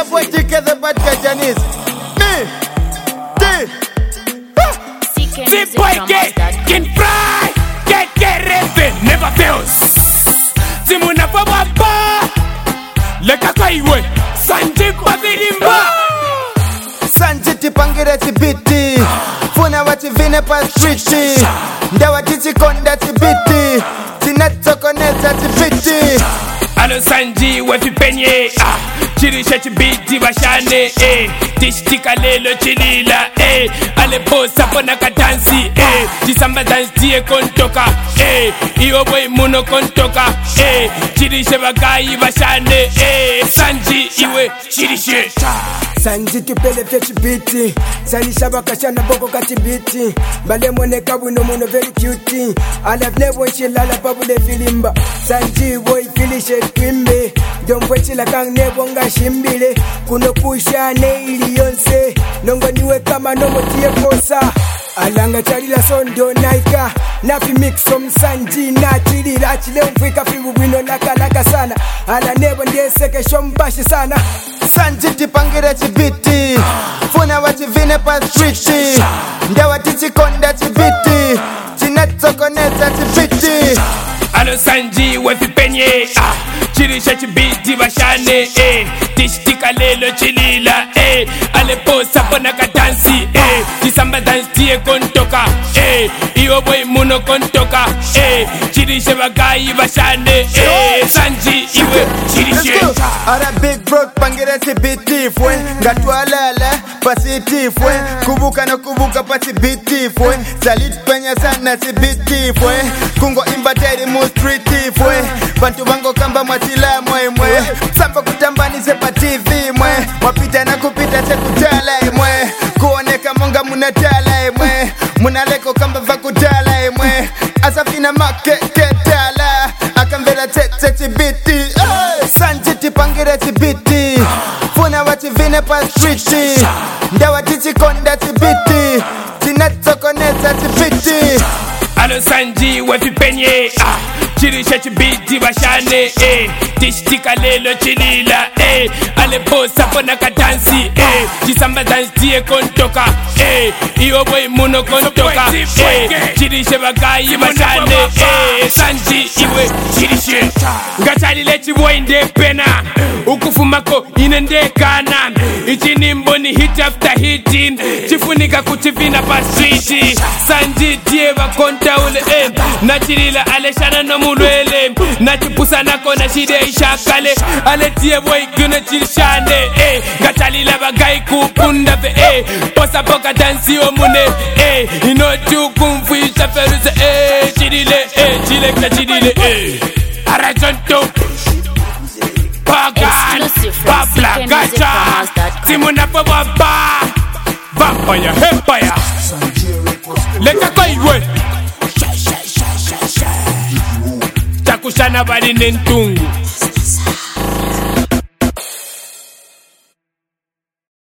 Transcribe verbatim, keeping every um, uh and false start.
your boy T K the bad guy Janice. Me, D. See boy get can fry, get get reven never fails. Simuna baba ba, leka kaiwe, Sanji Pavilimba. Sanji tipangire tibiti, funa wati vine pa streeti. Ndawa titi konda tibiti, tinatokoneta tibiti. Alo Sanji wefi penye, ah, chirisha chibiti bashane, eh, tishtika lelo chilila, eh, ale posa pona kadansi, eh, chisamba dance die kontoka, eh, iyo boy muno kontoka, eh, chirisha bagayi bashane, eh, Sanji iwe chirishe. Sanji tupele fetch biti, Sanisha bakashana boko katibiti, bale moneka buno mono very cute. I have never chilala pabule filimba, Sanji boy finish it kwimbe, don't wait till I can't never nga shimbile, kuno pusha neili yonse, nongo niwe kama nomo tie kosa. Alanga charila sondo naika, nafi mix from Sanji na chili la chile mfika fibu wino laka laka sana, ala nebo ndeseke shombashi sana. Sanji tipangire tibiti, funa wati vine pa streeti. Ndawa titi konda tibiti, tinatokoneta tibiti. Alo Sanji wefi penye, ah, chirisha chibiti bashane, eh, tishtika lelo chilila, eh, ale posa pona kadansi, eh, chisamba dance die kontoka, eh, iyo boy muno kontoka, eh, chirisha bagayi bashane, eh, Sanji iwe chirishe. Ara big bro pangire tibiti fwe, ngatwalala pasiti fwe, kubuka na kubuka pati biti fwe, salit penya sana tibiti fwe, kungo imbateri mu street fwe, bantu bango kamba matila mwe mwe, samba kutambani sepa T V mwe, wapita na kupita te kutala mwe, kuoneka monga munatala mwe, munaleko kamba vakutala mwe, asafina make ketala, akambela tete tibiti. Sanji tipangire tibiti, funa wati vine pa streeti. Ndawa titi konda tibiti, tinatokoneta tibiti. Alo Sanji wefi penye, ah, chirisha chibiti bashane, eh, tishtika lelo chilila, eh, ale posa pona kadansi, eh, chisamba dance die kontoka, eh, iyo boy muno kontoka, eh, chirisha bagayi bashane, eh, Sanji iwe chirishe. Ngachali lechi boy nde pena, ukufumako inende kana, ichini mboni hit after hitting, chifunika kuchivina pa streeti. Sanji tie bakonta ule, eh, nachirila ale shana no mulwele, nachipusa nako na shide ishakale, ale tie boy guna chirishane, eh, ngachalila bagai kupunda fe, eh, posa poka dansi omune, eh, inotu kumfuisha feruze, eh, chirile, eh, chile kna chirile, eh, arajonto, pagan, babla gacha, simuna po baba, vampire, empire, leka kaiwe, takushana bali nentungu.